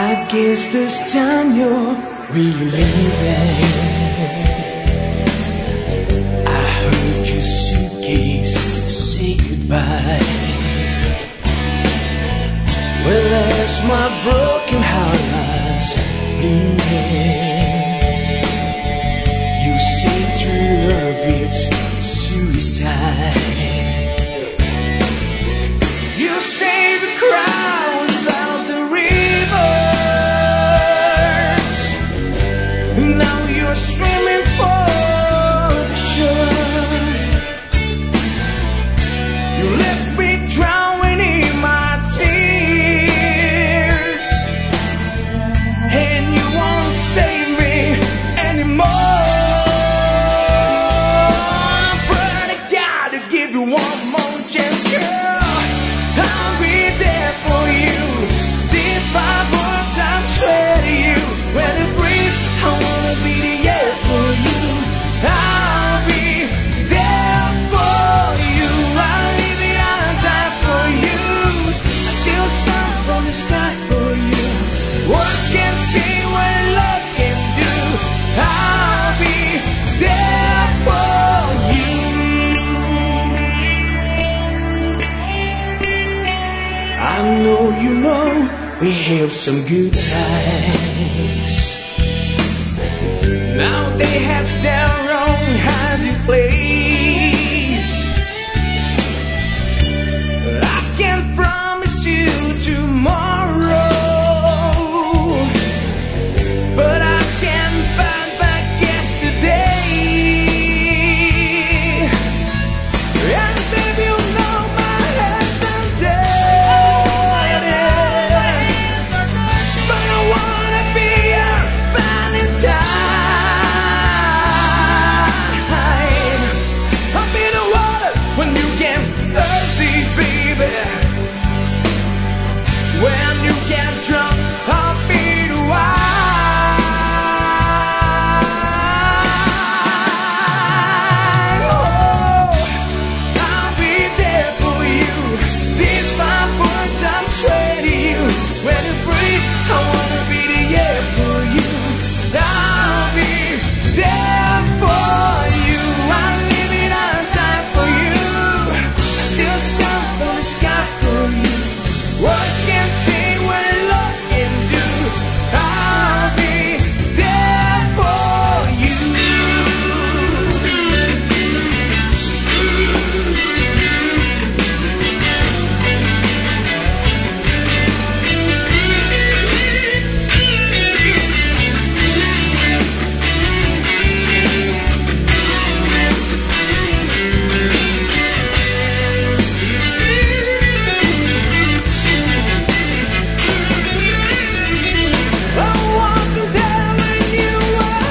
I guess this time you're really leaving. I heard your suitcase say goodbye. Well, as my broken heart lies bleeding, you say true love, it's suicide. You say the crowd without the rivers. Now you're swimming for the shore. You left me drowning in my tears, and you won't save me anymore. But I gotta give you one more chance, girl. I'll be there for you. These 5 words I swear to you. When I breathe, I wanna be the air for you. I'll be there for you. I'll leave it on time for you. I steal sun from the sky for you. Words can't say what love can do. I'll be there for you. I know you know we had some good times. Now they have their own hiding place. I can't promise you tomorrow, but I can find back yesterday. And baby, you know my hands are dead, but I wanna be your Valentine. I'll be the water when you get thirsty, baby. When you get drunk, I'll be the wine. Oh, I'll be there for you. These 5 words I'm swear to you. When you breathe, I wanna be the air for you. I'll be there for you. I'll leave it on time for you. I steal sun from the sky for you. Words can't say what love can do. I'll be there for you. I wasn't there when you were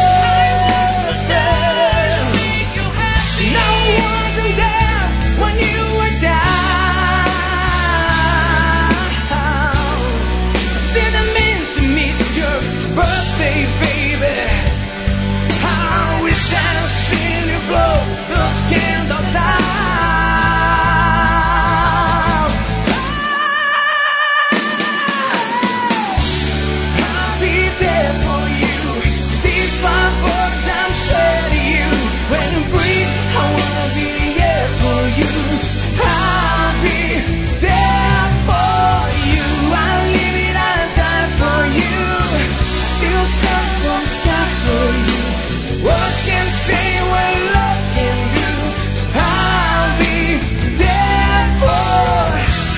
hurting. No, I wasn't there when you were down. Didn't mean to miss your birthday, baby. I wish I'd seen you blow those candles out. I'll be there for you. These 5 words I'm swear to you. When you breathe, I wanna be the air for you. I'll be there for you. I'll leave it on time for you. I steal sun from the sky for you. Words can't say what love can do. I'll be there for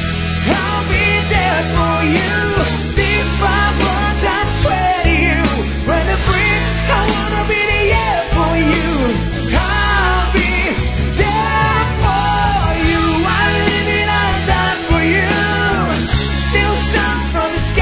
you. These 5 words I swear to you. When I breathe, I wanna be the air for you. I'll be there for you. I'll leave it on time for you. Still sun from the sky